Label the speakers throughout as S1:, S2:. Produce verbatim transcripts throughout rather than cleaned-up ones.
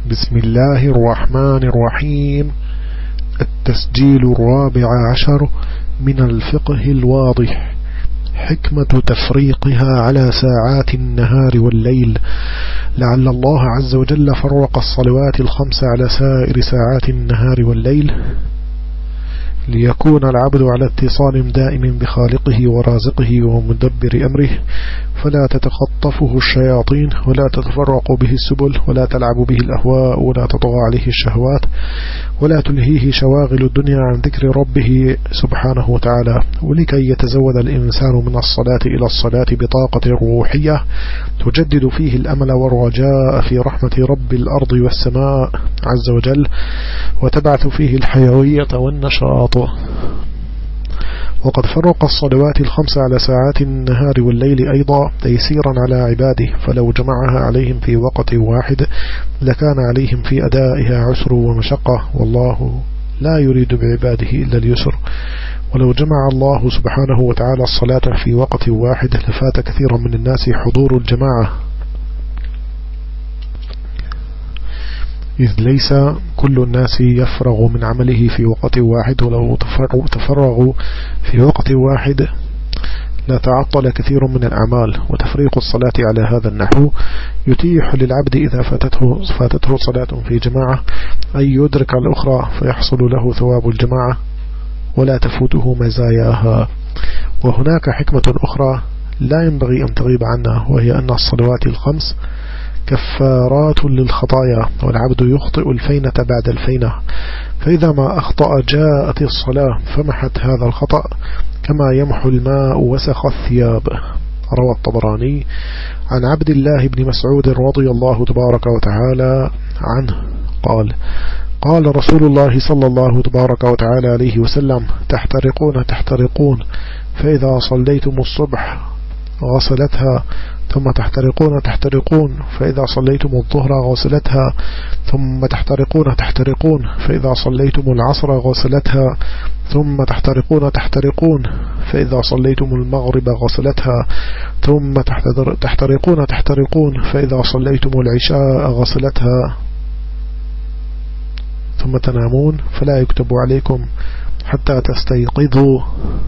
S1: بسم الله الرحمن الرحيم. التسجيل الرابع عشر من الفقه الواضح. حكمة تفريقها على ساعات النهار والليل، لعل الله عز وجل فرق الصلوات الخمس على سائر ساعات النهار والليل ليكون العبد على اتصال دائم بخالقه ورازقه ومدبر أمره، فلا تتخطفه الشياطين ولا تتفرق به السبل ولا تلعب به الأهواء ولا تطغى عليه الشهوات ولا تلهيه شواغل الدنيا عن ذكر ربه سبحانه وتعالى. ولكي يتزود الإنسان من الصلاة إلى الصلاة بطاقة روحية تجدد فيه الأمل والرجاء في رحمة رب الأرض والسماء عز وجل، وتبعث فيه الحيوية والنشاط. وقد فرق الصلوات الخمس على ساعات النهار والليل أيضا تيسيرا على عباده، فلو جمعها عليهم في وقت واحد لكان عليهم في أدائها عسر ومشقة، والله لا يريد بعباده إلا اليسر. ولو جمع الله سبحانه وتعالى الصلاة في وقت واحد لفات كثيرا من الناس حضور الجماعة، إذ ليس كل الناس يفرغ من عمله في وقت واحد، ولو تفرغوا في وقت واحد لا تعطل كثير من الأعمال. وتفريق الصلاة على هذا النحو يتيح للعبد إذا فاتته, فاتته صلاة في جماعة أن يدرك الأخرى فيحصل له ثواب الجماعة ولا تفوته مزاياها. وهناك حكمة أخرى لا ينبغي أن تغيب عنها، وهي أن الصلوات الخمس كفارات للخطايا، والعبد يخطئ الفينة بعد الفينة، فإذا ما أخطأ جاءت الصلاة فمحت هذا الخطأ كما يمحو الماء وسخ الثياب. روى الطبراني عن عبد الله بن مسعود رضي الله تبارك وتعالى عنه قال: قال رسول الله صلى الله تبارك وتعالى عليه وسلم: تحترقون تحترقون فإذا صليتم الصبح غسلتها، ثم تحترقون تحترقون فإذا صليتم الظهر غسلتها، ثم تحترقون تحترقون فإذا صليتم العصر غسلتها، ثم تحترقون تحترقون فإذا صليتم المغرب غسلتها، ثم تحترقون تحترقون فإذا صليتم العشاء غسلتها، ثم تنامون فلا يكتب عليكم حتى تستيقظوا.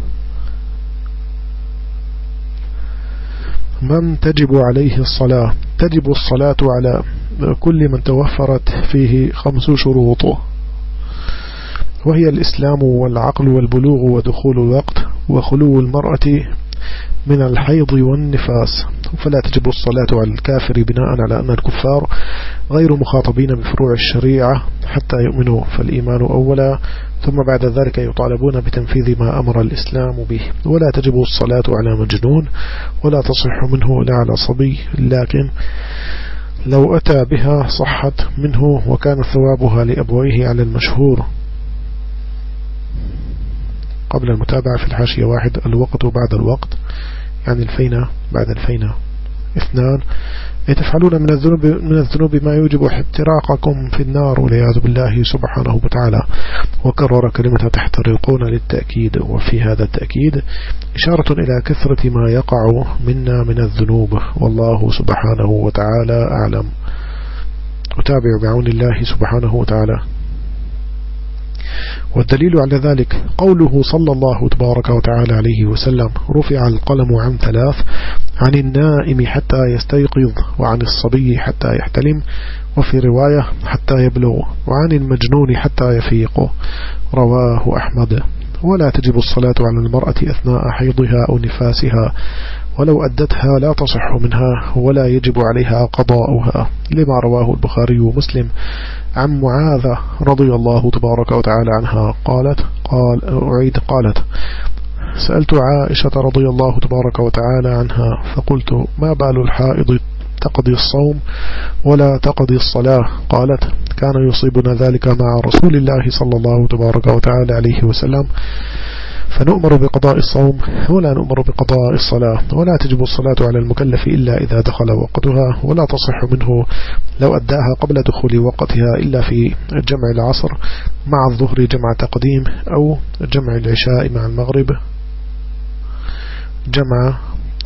S1: من تجب عليه الصلاة؟ تجب الصلاة على كل من توفرت فيه خمس شروط، وهي الإسلام والعقل والبلوغ ودخول الوقت وخلو المرأة من الحيض والنفاس. فلا تجب الصلاة على الكافر بناء على أن الكفار غير مخاطبين بفروع الشريعة حتى يؤمنوا، فالإيمان أولا، ثم بعد ذلك يطالبون بتنفيذ ما أمر الإسلام به. ولا تجب الصلاة على مجنون، ولا تصح منه لا على صبي، لكن لو أتى بها صحت منه وكان ثوابها لأبويه على المشهور. قبل المتابعة في الحاشية: واحد، الوقت بعد الوقت، يعني الفينة بعد الفينة. اثنان، تفعلون من الذنوب من الذنوب ما يوجب احتراقكم في النار والعياذ بالله سبحانه وتعالى. وكرر كلمة تحترقون للتأكيد، وفي هذا التأكيد إشارة إلى كثرة ما يقع منا من الذنوب، والله سبحانه وتعالى أعلم. أتابع بعون الله سبحانه وتعالى. والدليل على ذلك قوله صلى الله تبارك وتعالى عليه وسلم: رفع القلم عن ثلاث، عن النائم حتى يستيقظ، وعن الصبي حتى يحتلم، وفي رواية حتى يبلغ، وعن المجنون حتى يفيق. رواه أحمد. ولا تجب الصلاة على المرأة أثناء حيضها أو نفاسها، ولو أدتها لا تصح منها ولا يجب عليها قضاؤها، لما رواه البخاري ومسلم عن معاذ رضي الله تبارك وتعالى عنها قالت قال أعيد قالت: سألت عائشة رضي الله تبارك وتعالى عنها فقلت: ما بال الحائض تقضي الصوم ولا تقضي الصلاة؟ قالت: كان يصيبنا ذلك مع رسول الله صلى الله تبارك وتعالى عليه وسلم، فنؤمر بقضاء الصوم ولا نؤمر بقضاء الصلاة. ولا تجب الصلاة على المكلف إلا إذا دخل وقتها، ولا تصح منه لو أداها قبل دخول وقتها إلا في جمع العصر مع الظهر جمع تقديم، أو جمع العشاء مع المغرب جمع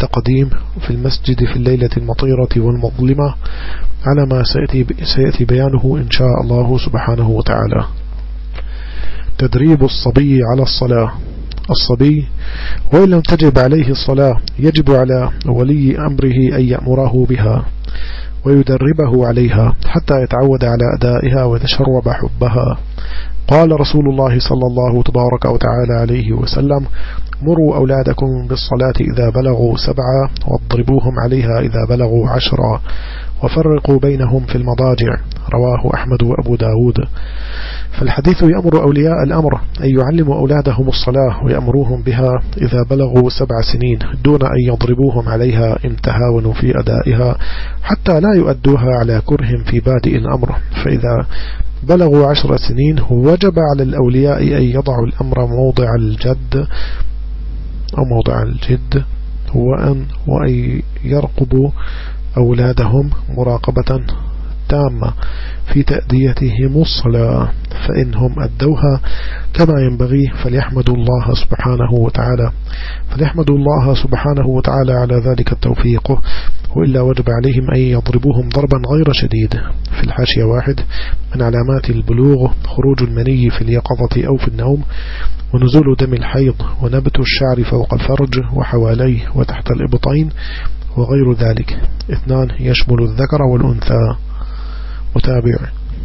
S1: التقديم في المسجد في الليلة المطيرة والمظلمة على ما سيأتي, سيأتي بيانه إن شاء الله سبحانه وتعالى. تدريب الصبي على الصلاة. الصبي وإن لم تجب عليه الصلاة يجب على ولي أمره أن يأمره بها ويدربه عليها حتى يتعود على أدائها ويتشرب حبها. قال رسول الله صلى الله تبارك وتعالى عليه وسلم: مروا أولادكم بالصلاة إذا بلغوا سبعة واضربوهم عليها إذا بلغوا عشرة وفرقوا بينهم في المضاجع. رواه أحمد وأبو داود. فالحديث يأمر أولياء الأمر أن يعلموا أولادهم الصلاة ويأمروهم بها إذا بلغوا سبع سنين دون أن يضربوهم عليها إن تهاونوا في أدائها حتى لا يؤدوها على كره في بادئ الأمر. فإذا بلغوا عشر سنين وجب على الأولياء أن يضعوا الأمر موضع الجد أو موضع الجد وأن وأن يرقبوا أولادهم مراقبة تامة في تأديتهم الصلاة، فإنهم أدوها كما ينبغي فليحمدوا الله سبحانه وتعالى فليحمدوا الله سبحانه وتعالى على ذلك التوفيق، وإلا وجب عليهم أن يضربوهم ضربا غير شديد. في الحاشية واحد: من علامات البلوغ خروج المني في اليقظة أو في النوم، ونزول دم الحيض، ونبت الشعر فوق الفرج وحواليه وتحت الإبطين وغير ذلك. اثنان: يشمل الذكر والأنثى. وتابع: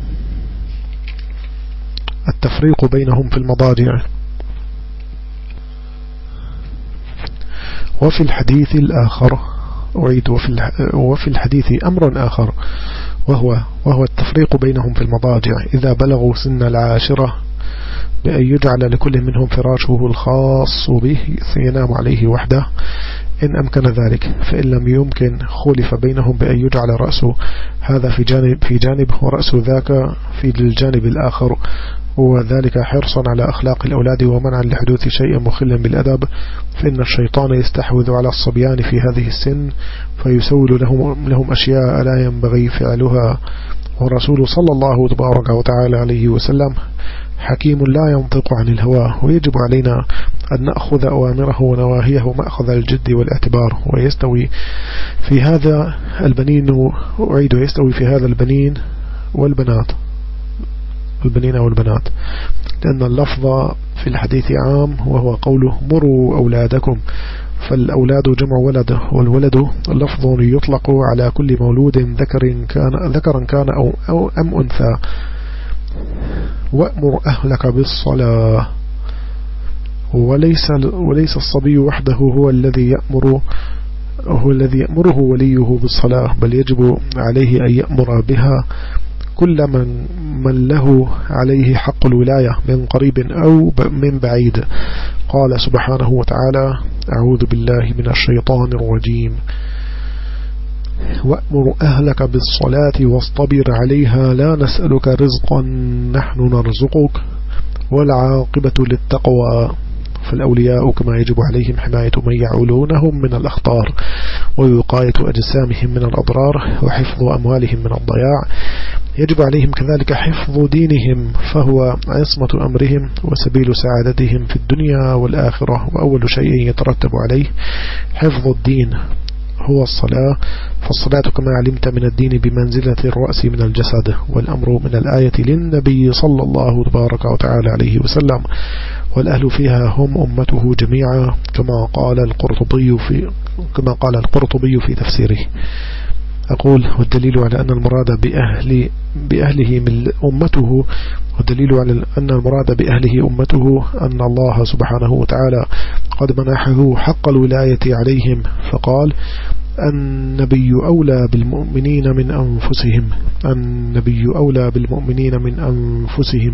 S1: التفريق بينهم في المضاجع. وفي الحديث الآخر أعيد وفي, وفي الحديث أمر آخر وهو, وهو التفريق بينهم في المضاجع إذا بلغوا سن العاشرة بأن يجعل لكل منهم فراشه الخاص به ينام عليه وحده إن أمكن ذلك، فإن لم يمكن خولف بينهم بأن يجعل رأسه هذا في جانب, في جانب ورأس ذاك في الجانب الآخر، وذلك حرصا على أخلاق الأولاد ومنعا لحدوث شيء مخل بالأدب، فإن الشيطان يستحوذ على الصبيان في هذه السن فيسول لهم, لهم أشياء لا ينبغي فعلها. والرسول صلى الله تبارك وتعالى عليه وسلم حكيم لا ينطق عن الهوى، ويجب علينا أن نأخذ أوامره ونواهيه مأخذ الجد والاعتبار. ويستوي في هذا البنين أعيد ويستوي في هذا البنين والبنات البنين والبنات لأن اللفظ في الحديث عام، وهو قوله مروا أولادكم، فالأولاد جمع ولد، والولد لفظ يطلق على كل مولود ذكر كان, ذكرا كان أو, أو أم أنثى. وأمر أهلك بالصلاة. وليس, وليس الصبي وحده هو الذي يأمر هو الذي يأمره وليه بالصلاة، بل يجب عليه أن يأمر بها كل من, من له عليه حق الولاية من قريب أو من بعيد. قال سبحانه وتعالى: أعوذ بالله من الشيطان الرجيم: وأمر أهلك بالصلاة واصطبر عليها لا نسألك رزقا نحن نرزقك والعاقبة للتقوى. فالأولياء كما يجب عليهم حماية من يعولونهم من الأخطار ووقاية أجسامهم من الأضرار وحفظ أموالهم من الضياع، يجب عليهم كذلك حفظ دينهم، فهو عصمة أمرهم وسبيل سعادتهم في الدنيا والآخرة. وأول شيء يترتب عليه حفظ الدين هو الصلاة، فالصلاة كما علمت من الدين بمنزلة الرأس من الجسد، والأمر من الآية للنبي صلى الله تبارك وتعالى عليه وسلم، والأهل فيها هم أمته جميعا كما قال القرطبي في كما قال القرطبي في تفسيره. أقول: والدليل على أن المراد بأهل بأهله من أمته والدليل على أن المراد بأهله أمته أن الله سبحانه وتعالى قد منحه حق الولاية عليهم، فقال: النبي أولى بالمؤمنين من أنفسهم النبي أولى بالمؤمنين من أنفسهم.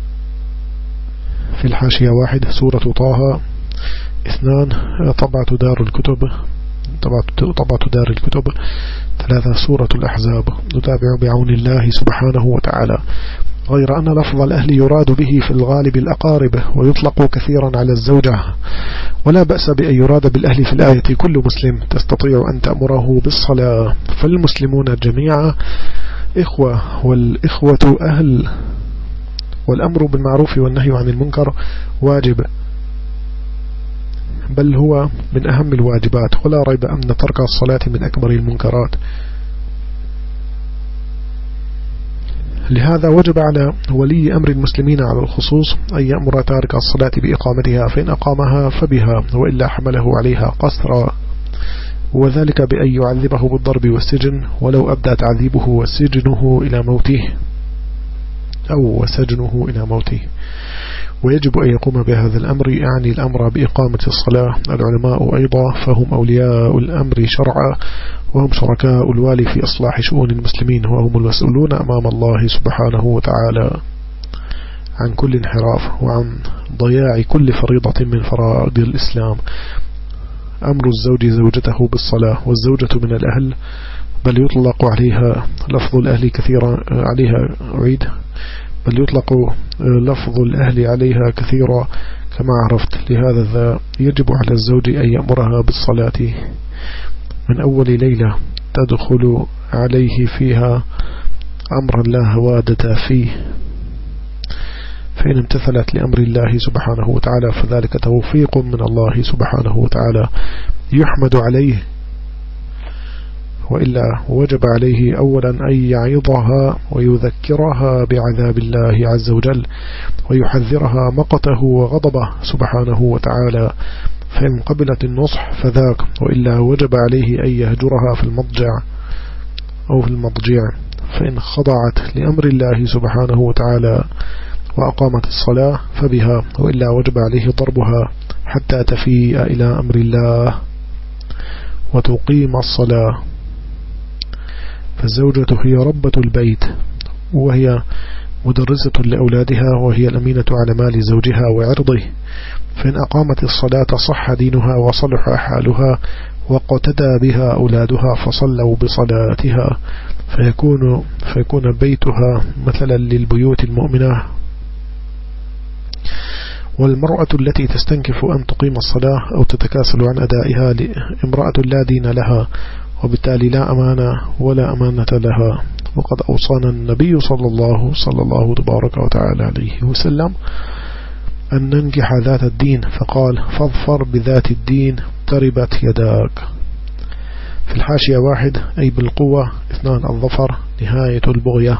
S1: في الحاشية واحد: سورة طه. اثنان: طبعة دار الكتب طبعة دار الكتب. ثلاثة: سورة الأحزاب. نتابع بعون الله سبحانه وتعالى. غير أن لفظ الأهل يراد به في الغالب الأقارب، ويطلق كثيرا على الزوجة، ولا بأس بأن يراد بالأهل في الآية كل مسلم تستطيع أن تأمره بالصلاة، فالمسلمون جميعا إخوة، والإخوة أهل، والأمر بالمعروف والنهي عن المنكر واجب بل هو من أهم الواجبات، ولا ريب أن ترك الصلاة من أكبر المنكرات. لهذا وجب على ولي أمر المسلمين على الخصوص أن يأمر تارك الصلاة بإقامتها، فإن أقامها فبها، وإلا حمله عليها قسرا، وذلك بأن يعذبه بالضرب والسجن، ولو أبدى تعذيبه وسجنه إلى موته أو وسجنه إلى موته. ويجب أن يقوم بهذا الأمر، يعني الأمر بإقامة الصلاة العلماء أيضا، فهم أولياء الأمر شرعا، وهم شركاء الوالي في إصلاح شؤون المسلمين، وهم المسؤولون أمام الله سبحانه وتعالى عن كل انحراف وعن ضياع كل فريضة من فرائض الإسلام. أمر الزوج زوجته بالصلاة، والزوجة من الأهل، بل يطلق عليها لفظ الأهل كثيرا عليها أعيد بل يطلق لفظ الأهل عليها كثيرا كما عرفت. لهذا يجب على الزوج أن يأمرها بالصلاة من أول ليلة تدخل عليه فيها أمرا لا هوادة فيه، فإن امتثلت لأمر الله سبحانه وتعالى فذلك توفيق من الله سبحانه وتعالى يحمد عليه، وإلا وجب عليه أولا أن يعظها ويذكرها بعذاب الله عز وجل، ويحذرها مقته وغضبه سبحانه وتعالى، فإن قبلت النصح فذاك، وإلا وجب عليه أن يهجرها في المضجع أو في المضجع، فإن خضعت لأمر الله سبحانه وتعالى وأقامت الصلاة فبها، وإلا وجب عليه ضربها حتى تفيء إلى أمر الله وتقيم الصلاة. فالزوجة هي ربة البيت، وهي مدرسة لأولادها، وهي الأمينة على مال زوجها وعرضه، فإن أقامت الصلاة صح دينها وصلح حالها، واقتدى بها أولادها فصلوا بصلاتها، فيكون, فيكون بيتها مثلا للبيوت المؤمنة. والمرأة التي تستنكف أن تقيم الصلاة أو تتكاسل عن أدائها امرأة لا دين لها، وبالتالي لا أمانة ولا أمانة لها. وقد أوصانا النبي صلى الله صلى الله تبارك وتعالى عليه وسلم أن ننجح ذات الدين، فقال فاظفر بذات الدين تربت يداك. في الحاشية واحد أي بالقوة، اثنان الظفر نهاية البغية،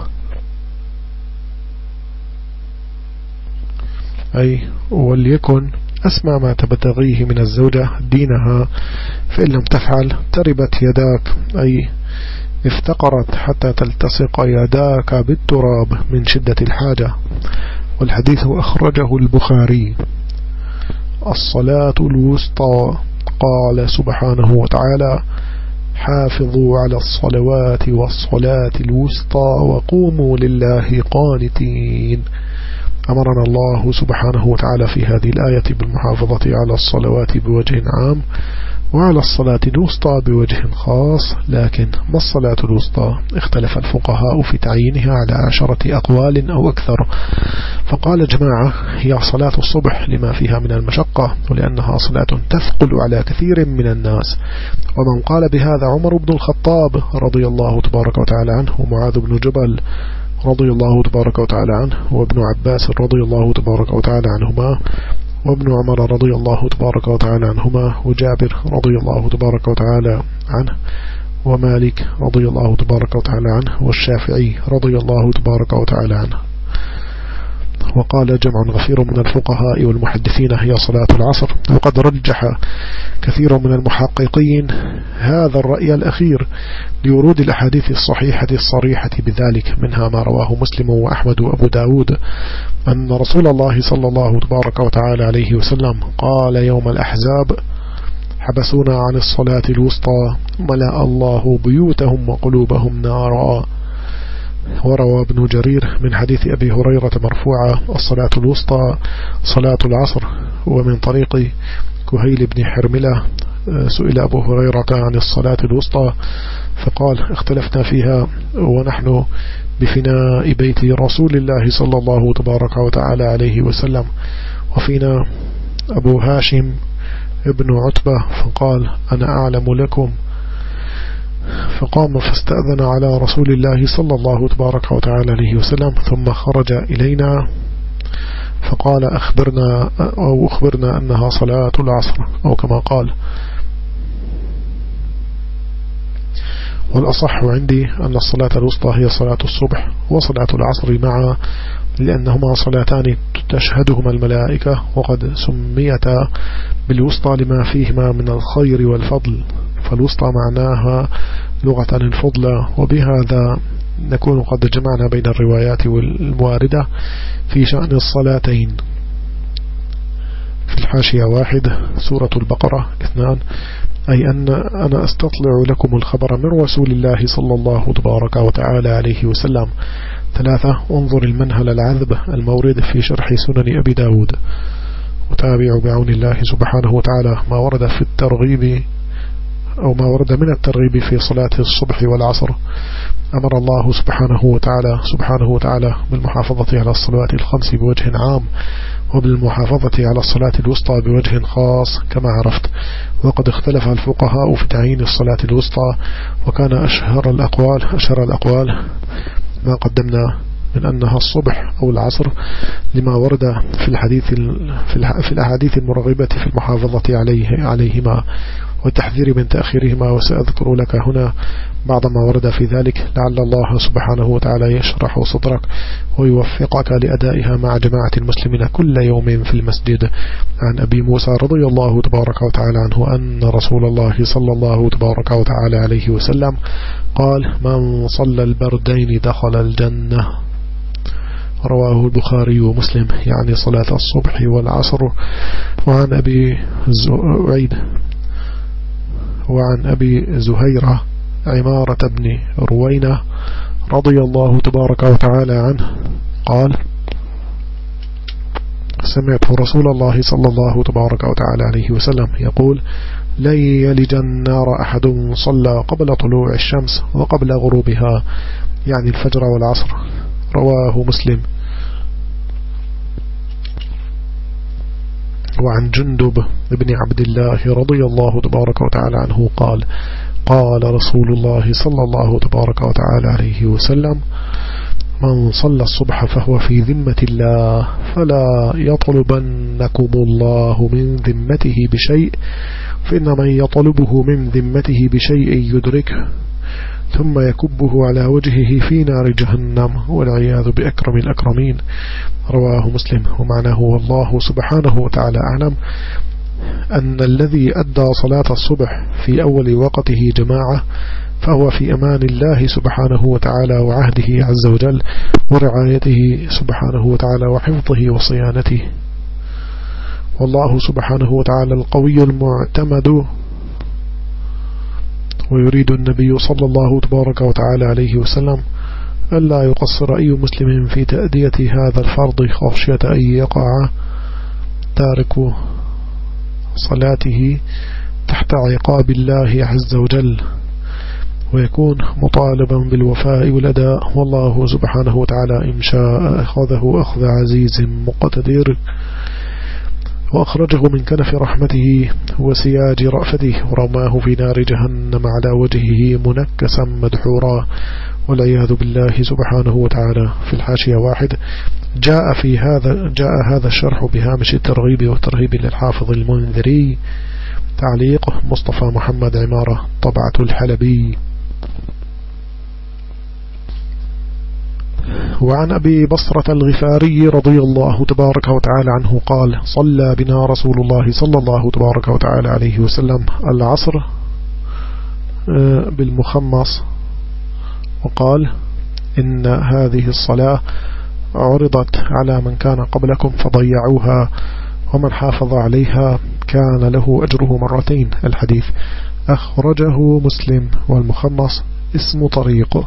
S1: أي وليكن أسمى ما تبتغيه من الزوجة دينها، فإن لم تفعل تربت يداك، أي افتقرت حتى تلتصق يداك بالتراب من شدة الحاجة. والحديث أخرجه البخاري. الصلاة الوسطى، قال سبحانه وتعالى حافظوا على الصلوات والصلاة الوسطى وقوموا لله قانتين. أمرنا الله سبحانه وتعالى في هذه الآية بالمحافظة على الصلوات بوجه عام، وعلى الصلاة الوسطى بوجه خاص. لكن ما الصلاة الوسطى؟ اختلف الفقهاء في تعيينها على عشرة أقوال أو أكثر، فقال جماعة هي صلاة الصبح لما فيها من المشقة، ولأنها صلاة تثقل على كثير من الناس. ومن قال بهذا عمر بن الخطاب رضي الله تبارك وتعالى عنه، ومعاذ بن جبل رضي الله تبارك وتعالى عنه، وابن عباس رضي الله تبارك وتعالى عنهما، وابن عمر رضي الله تبارك وتعالى عنهما، وجابر رضي الله تبارك وتعالى عنه، ومالك رضي الله تبارك وتعالى عنه، والشافعي رضي الله تبارك وتعالى عنه. وقال جمع غفير من الفقهاء والمحدثين هي صلاة العصر. وقد رجح كثير من المحققين هذا الرأي الأخير لورود الأحاديث الصحيحة الصريحة بذلك، منها ما رواه مسلم وأحمد وأبو داود أن رسول الله صلى الله تبارك وتعالى عليه وسلم قال يوم الأحزاب حبسونا عن الصلاة الوسطى ملأ الله بيوتهم وقلوبهم نارا. وروى ابن جرير من حديث أبي هريرة مرفوعة الصلاة الوسطى صلاة العصر. ومن طريق كهيل بن حرملة سئل أبو هريرة عن الصلاة الوسطى فقال اختلفنا فيها ونحن بفناء بيت رسول الله صلى الله تبارك وتعالى عليه وسلم، وفينا أبو هاشم ابن عتبة فقال أنا أعلم لكم، فقام فاستأذن على رسول الله صلى الله تبارك وتعالى عليه وسلم، ثم خرج إلينا فقال أخبرنا أو أخبرنا أنها صلاة العصر أو كما قال. والأصح عندي أن الصلاة الوسطى هي صلاة الصبح وصلاة العصر معا، لأنهما صلاتان تشهدهما الملائكة، وقد سميتا بالوسطى لما فيهما من الخير والفضل، فالوسطى معناها لغة الفضلى. وبهذا نكون قد جمعنا بين الروايات المواردة في شأن الصلاتين. في الحاشية واحد سورة البقرة اثنان، أي أن أنا أستطلع لكم الخبر من رسول الله صلى الله تبارك وتعالى عليه وسلم. ثلاثة انظر المنهل العذب المورد في شرح سنن أبي داود، وتابع بعون الله سبحانه وتعالى ما ورد في الترغيب أو ما ورد من الترغيب في صلاة الصبح والعصر. أمر الله سبحانه وتعالى سبحانه وتعالى بالمحافظة على الصلوات الخمس بوجه عام، وبالمحافظة على الصلاة الوسطى بوجه خاص كما عرفت. وقد اختلف الفقهاء في تعيين الصلاة الوسطى، وكان أشهر الأقوال أشهر الأقوال ما قدمنا من أنها الصبح أو العصر، لما ورد في الحديث في الأحاديث المرغبة في المحافظة عليه عليهما والتحذير من تأخيرهما. وسأذكر لك هنا بعض ما ورد في ذلك، لعل الله سبحانه وتعالى يشرح صدرك ويوفقك لأدائها مع جماعة المسلمين كل يوم في المسجد. عن أبي موسى رضي الله تبارك وتعالى عنه أن رسول الله صلى الله تبارك وتعالى عليه وسلم قال: من صلى البردين دخل الجنة. رواه البخاري ومسلم، يعني صلاة الصبح والعصر. وعن أبي زعيد وعن أبي زهيرة عمارة بن روينة رضي الله تبارك وتعالى عنه قال: سمعت رسول الله صلى الله تبارك وتعالى عليه وسلم يقول: لن يلج النار أحد صلى قبل طلوع الشمس وقبل غروبها، يعني الفجر والعصر. رواه مسلم. وعن جندب بن عبد الله رضي الله تبارك وتعالى عنه قال: قال رسول الله صلى الله تبارك وتعالى عليه وسلم: من صلى الصبح فهو في ذمة الله، فلا يطلبنكم الله من ذمته بشيء، فإن من يطلبه من ذمته بشيء يدركه ثم يكبه على وجهه في نار جهنم، والعياذ بأكرم الأكرمين. رواه مسلم. ومعناه والله سبحانه وتعالى أعلم أن الذي أدى صلاة الصبح في أول وقته جماعة فهو في أمان الله سبحانه وتعالى وعهده عز وجل ورعايته سبحانه وتعالى وحفظه وصيانته. والله سبحانه وتعالى القوي المعتمد. ويريد النبي صلى الله تبارك وتعالى عليه وسلم ألا يقصر أي مسلم في تأدية هذا الفرض خشية أن يقع تارك صلاته تحت عقاب الله عز وجل، ويكون مطالبا بالوفاء والأداء. والله سبحانه وتعالى إن شاء أخذه أخذ عزيز مقتدر، وأخرجه من كنف رحمته وسياج رأفته، ورماه في نار جهنم على وجهه منكسا مدحورا، والعياذ بالله سبحانه وتعالى. في الحاشية واحد جاء في هذا جاء هذا الشرح بهامش الترغيب والترهيب للحافظ المنذري، تعليق مصطفى محمد عمارة، طبعة الحلبي. وعن أبي بصرة الغفاري رضي الله تبارك وتعالى عنه قال: صلى بنا رسول الله صلى الله تبارك وتعالى عليه وسلم العصر بالمخمص، وقال: إن هذه الصلاة عرضت على من كان قبلكم فضيعوها، ومن حافظ عليها كان له أجره مرتين. الحديث أخرجه مسلم، والمخمص اسم طريق.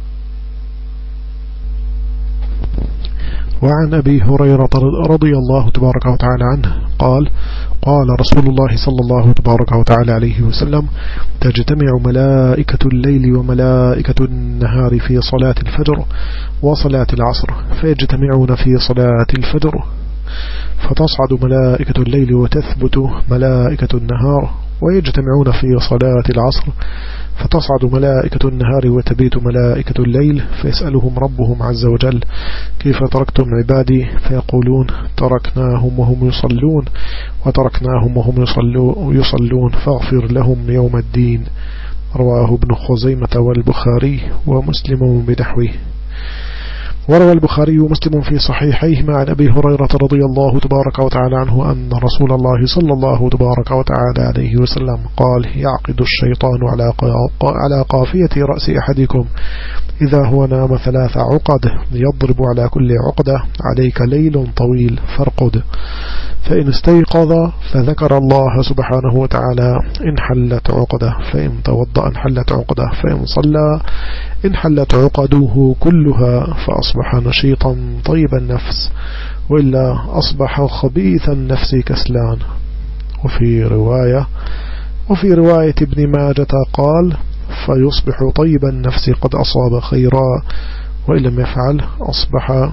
S1: وعن أبي هريرة رضي الله تبارك وتعالى عنه قال: قال رسول الله صلى الله تبارك وتعالى عليه وسلم: تجتمع ملائكة الليل وملائكة النهار في صلاة الفجر وصلاة العصر، فيجتمعون في صلاة الفجر، فتصعد ملائكة الليل وتثبت ملائكة النهار، ويجتمعون في صلاة العصر، فتصعد ملائكة النهار وتبيت ملائكة الليل، فيسألهم ربهم عز وجل كيف تركتم عبادي، فيقولون تركناهم وهم يصلون وتركناهم وهم يصلون فاغفر لهم يوم الدين. رواه ابن خزيمة والبخاري ومسلم بنحوه. وروى البخاري ومسلم في صحيحيهما عن أبي هريرة رضي الله تبارك وتعالى عنه أن رسول الله صلى الله تبارك وتعالى عليه وسلم قال: يعقد الشيطان على قافية رأس أحدكم إذا هو نام ثلاث عقد، يضرب على كل عقدة عليك ليل طويل فارقد، فإن استيقظ فذكر الله سبحانه وتعالى انحلت عقده، فإن توضأ انحلت عقده، فإن صلى انحلت عقده كلها، فأصبح نشيطا طيب النفس، وإلا أصبح خبيث النفس كسلان. وفي رواية وفي رواية ابن ماجة قال: فيصبح طيب النفس قد أصاب خيرا، وإن لم يفعل أصبح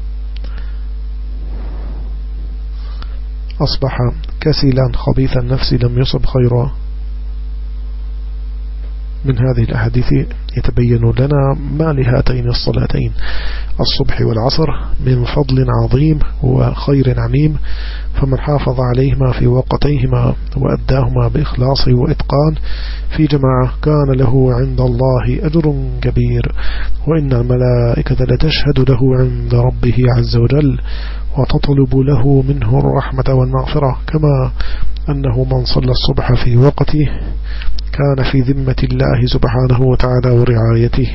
S1: أصبح كسلا خبيث النفس لم يصب خيرا. من هذه الأحاديث يتبين لنا ما لهاتين الصلاتين الصبح والعصر من فضل عظيم وخير عميم، فمن حافظ عليهما في وقتيهما وأداهما بإخلاص وإتقان في جماعة كان له عند الله أجر كبير، وإن الملائكة لتشهد له عند ربه عز وجل وتطلب له منه الرحمة والمغفرة، كما أنه من صلى الصبح في وقته كان في ذمة الله سبحانه وتعالى ورعايته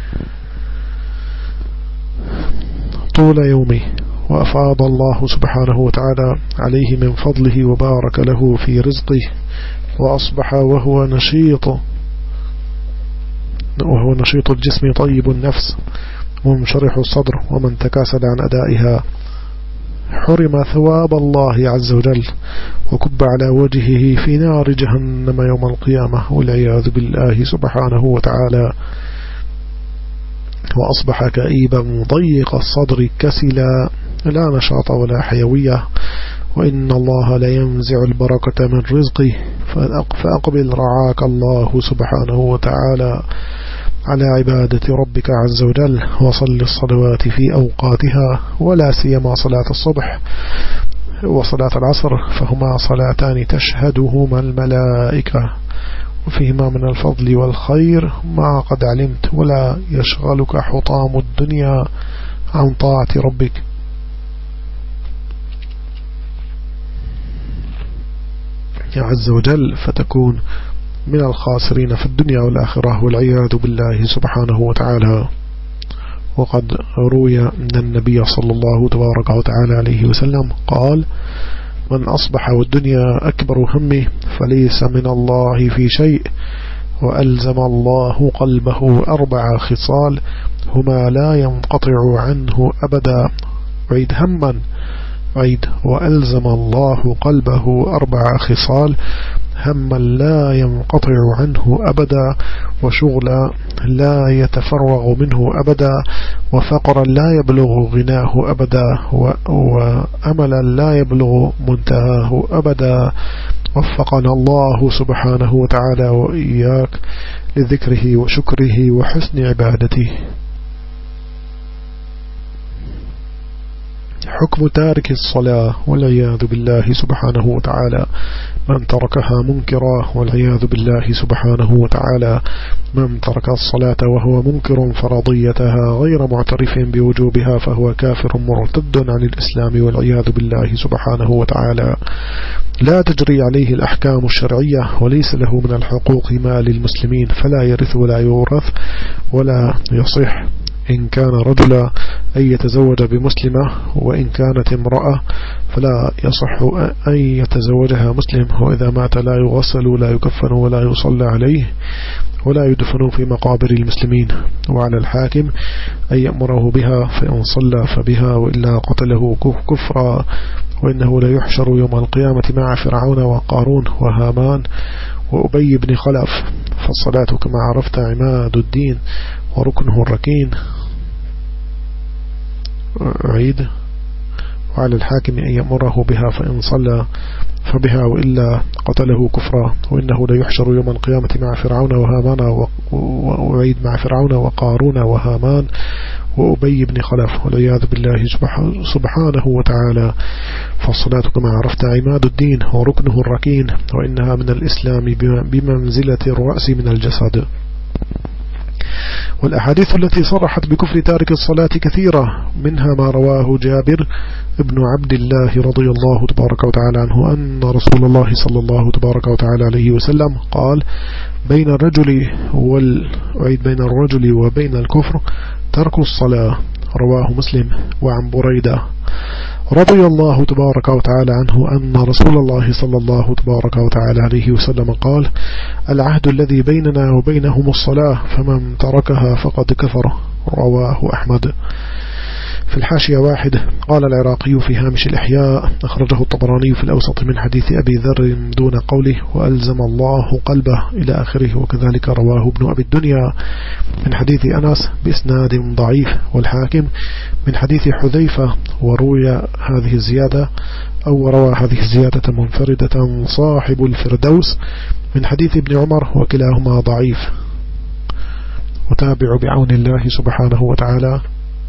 S1: طول يومه، وأفاض الله سبحانه وتعالى عليه من فضله وبارك له في رزقه، وأصبح وهو نشيط وهو نشيط الجسم طيب النفس ومنشرح الصدر، ومن تكاسل عن أدائها حرم ثواب الله عز وجل وكب على وجهه في نار جهنم يوم القيامة والعياذ بالله سبحانه وتعالى، وأصبح كئيبا ضيق الصدر كسلا لا نشاط ولا حيوية، وإن الله لا ينزع البركة من رزقه، فأقبل رعاك الله سبحانه وتعالى على عبادة ربك عز وجل، وصل الصلوات في أوقاتها، ولا سيما صلاة الصبح وصلاة العصر، فهما صلاتان تشهدهما الملائكة، وفيهما من الفضل والخير ما قد علمت، ولا يشغلك حطام الدنيا عن طاعة ربك. عز وجل، فتكون من الخاسرين في الدنيا والآخرة والعياذ بالله سبحانه وتعالى. وقد روي أن النبي صلى الله تبارك وتعالى عليه وسلم قال: من أصبح والدنيا أكبر همه فليس من الله في شيء، وألزم الله قلبه أربع خصال هما لا ينقطع عنه أبدا. عيد هما عيد وألزم الله قلبه أربع خصال: هما لا ينقطع عنه أبدا، وشغلا لا يتفرغ منه أبدا، وفقرا لا يبلغ غناه أبدا، وأملا لا يبلغ منتهاه أبدا. وفقنا الله سبحانه وتعالى وإياك لذكره وشكره وحسن عبادته. حكم تارك الصلاة والعياذ بالله سبحانه وتعالى: من تركها منكرا والعياذ بالله سبحانه وتعالى. من ترك الصلاة وهو منكر فرضيتها غير معترف بوجوبها فهو كافر مرتد عن الإسلام والعياذ بالله سبحانه وتعالى. لا تجري عليه الأحكام الشرعية، وليس له من الحقوق ما للمسلمين، فلا يرث ولا يورث ولا يصح إن كان رجلا أن يتزوج بمسلمة، وإن كانت امرأة فلا يصح أن يتزوجها مسلم، وإذا مات لا يغسل ولا يكفن ولا يصلى عليه ولا يدفن في مقابر المسلمين. وعلى الحاكم أن يأمره بها، فإن صلى فبها، وإلا قتله كفرا، وإنه لا يحشر يوم القيامة مع فرعون وقارون وهامان وأبي بن خلف. فالصلاة كما عرفت عماد الدين وركنه الركين. عيد. وعلى الحاكم أن يأمره بها، فإن صلى فبها وإلا قتله كفرا، وإنه ليحشر يوم القيامة مع فرعون وهامان وأعيد مع فرعون وقارون وهامان وأبي بن خلف والعياذ بالله سبحانه وتعالى. فالصلاة كما عرفت عماد الدين وركنه الركين، وإنها من الإسلام بمنزلة الرأس من الجسد. والأحاديث التي صرحت بكفر تارك الصلاة كثيرة، منها ما رواه جابر ابن عبد الله رضي الله تبارك وتعالى عنه أن رسول الله صلى الله تبارك وتعالى عليه وسلم قال: بين الرجل وال... بين الرجل وبين الكفر ترك الصلاة. رواه مسلم. وعن بريدة رضي الله تبارك وتعالى عنه أن رسول الله صلى الله تبارك وتعالى عليه وسلم قال: العهد الذي بيننا وبينهم الصلاة، فمن تركها فقد كفر. رواه أحمد. في الحاشية واحد قال العراقي في هامش الإحياء: أخرجه الطبراني في الأوسط من حديث أبي ذر دون قوله وألزم الله قلبه إلى آخره، وكذلك رواه ابن أبي الدنيا من حديث أنس بإسناد ضعيف، والحاكم من حديث حذيفة، وروي هذه الزيادة أو روى هذه الزيادة منفردة صاحب الفردوس من حديث ابن عمر، وكلاهما ضعيف. وتابع بعون الله سبحانه وتعالى.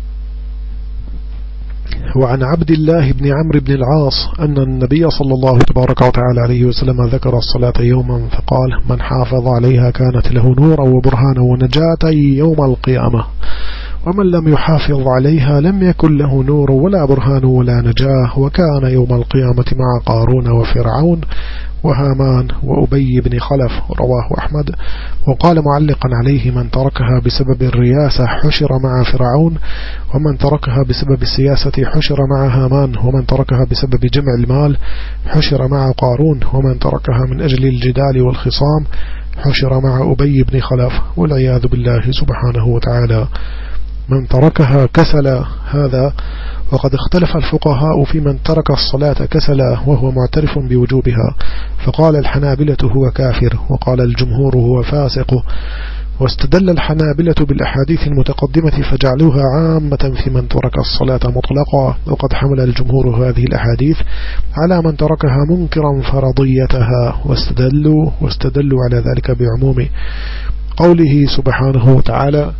S1: وعن عبد الله بن عمرو بن العاص أن النبي صلى الله تبارك وتعالى عليه وسلم ذكر الصلاة يوما فقال: من حافظ عليها كانت له نورا وبرهانا ونجاة يوم القيامة، ومن لم يحافظ عليها لم يكن له نور ولا برهان ولا نجاة، وكان يوم القيامة مع قارون وفرعون وهامان وأبي بن خلف. رواه أحمد. وقال معلقا عليه: من تركها بسبب الرياسة حشر مع فرعون، ومن تركها بسبب السياسة حشر مع هامان، ومن تركها بسبب جمع المال حشر مع قارون، ومن تركها من أجل الجدال والخصام حشر مع أبي بن خلف والعياذ بالله سبحانه وتعالى. من تركها كسل هذا، وقد اختلف الفقهاء في من ترك الصلاة كسل وهو معترف بوجوبها، فقال الحنابلة هو كافر، وقال الجمهور هو فاسق. واستدل الحنابلة بالأحاديث المتقدمة فجعلوها عامة في من ترك الصلاة مطلقا، وقد حمل الجمهور هذه الأحاديث على من تركها منكرا فرضيتها، واستدلوا, واستدلوا على ذلك بعموم قوله سبحانه وتعالى: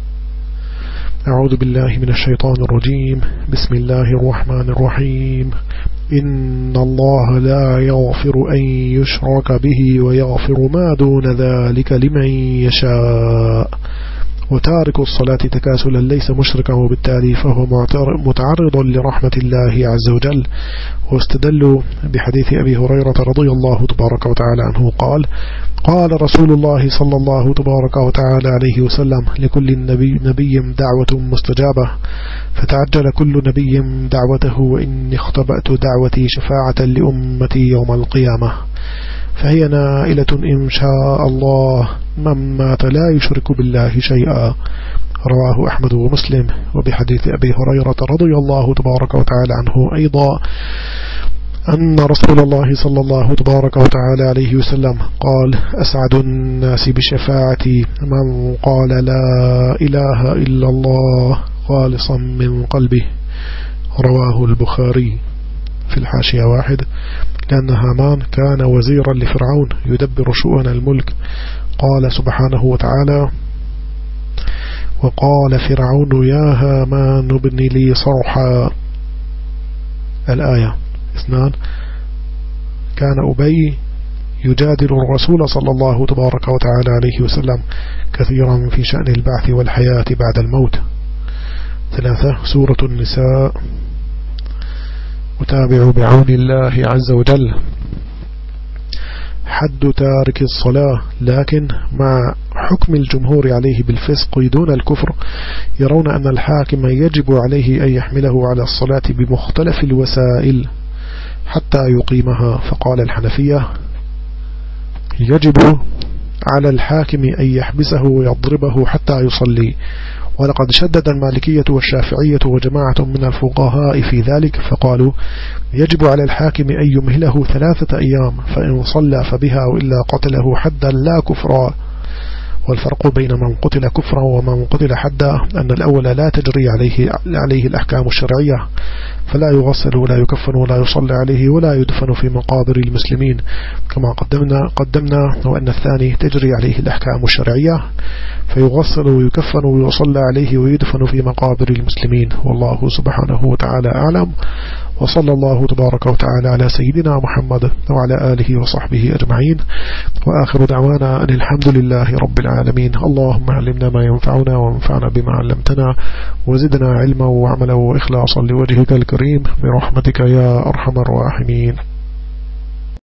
S1: أعوذ بالله من الشيطان الرجيم، بسم الله الرحمن الرحيم، إن الله لا يغفر أن يشرك به ويغفر ما دون ذلك لمن يشاء. وتارك الصلاة تكاسلا ليس مشركا، وبالتالي فهو متعرض لرحمة الله عز وجل. واستدلوا بحديث أبي هريرة رضي الله تبارك وتعالى عنه قال: قال رسول الله صلى الله تبارك وتعالى عليه وسلم: لكل نبي, نبي دعوة مستجابة، فتعجل كل نبي دعوته، وإني اختبأت دعوتي شفاعة لأمتي يوم القيامة، فهي نائلة إن شاء الله من مات لا يشرك بالله شيئا. رواه أحمد ومسلم. وبحديث أبي هريرة رضي الله تبارك وتعالى عنه أيضا أن رسول الله صلى الله تبارك وتعالى عليه وسلم قال: أسعد الناس بشفاعتي من قال لا إله إلا الله خالصا من قلبه. رواه البخاري. في الحاشية واحد: لأن هامان كان وزيرا لفرعون يدبر شؤون الملك. قال سبحانه وتعالى: وقال فرعون يا هامان ابن لي صرحا. الآية. اثنان: كان أبي يجادل الرسول صلى الله تبارك وتعالى عليه وسلم كثيرا في شأن البعث والحياة بعد الموت. ثلاثة: سورة النساء. وتابعوا بعون الله عز وجل. حد تارك الصلاة، لكن مع حكم الجمهور عليه بالفسق دون الكفر، يرون أن الحاكم يجب عليه أن يحمله على الصلاة بمختلف الوسائل حتى يقيمها. فقال الحنفية: يجب على الحاكم أن يحبسه ويضربه حتى يصلي. ولقد شدد المالكية والشافعية وجماعة من الفقهاء في ذلك، فقالوا: يجب على الحاكم أن يمهله ثلاثة أيام، فإن صلى فبها، وإلا قتله حدا لا كفرا. والفرق بين من قتل كفرا ومن قتل حدا أن الأول لا تجري عليه, عليه الأحكام الشرعية، فلا يغسل ولا يكفن ولا يصلى عليه ولا يدفن في مقابر المسلمين كما قدمنا قدمنا وأن الثاني تجري عليه الأحكام الشرعية فيغسل ويكفن ويصلى عليه ويدفن في مقابر المسلمين. والله سبحانه وتعالى أعلم، وصلى الله تبارك وتعالى على سيدنا محمد وعلى آله وصحبه أجمعين، وآخر دعوانا أن الحمد لله رب العالمين. اللهم علمنا ما ينفعنا وانفعنا بما علمتنا وزدنا علما وعملا وإخلاصا لوجهك الكريم برحمتك يا أرحم الراحمين.